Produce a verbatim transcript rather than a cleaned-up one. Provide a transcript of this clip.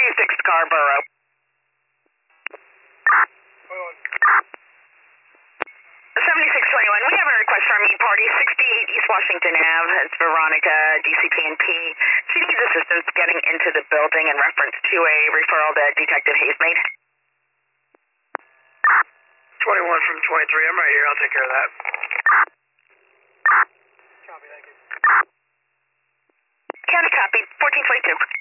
thirty-six Scarborough. seventy-six twenty-one, we have a request from you, party sixty-eight East Washington Avenue. It's Veronica, D C P and P. She needs assistance getting into the building in reference to a referral that Detective Hayes made. twenty-one from twenty-three, I'm right here, I'll take care of that. County copy, fourteen twenty-two.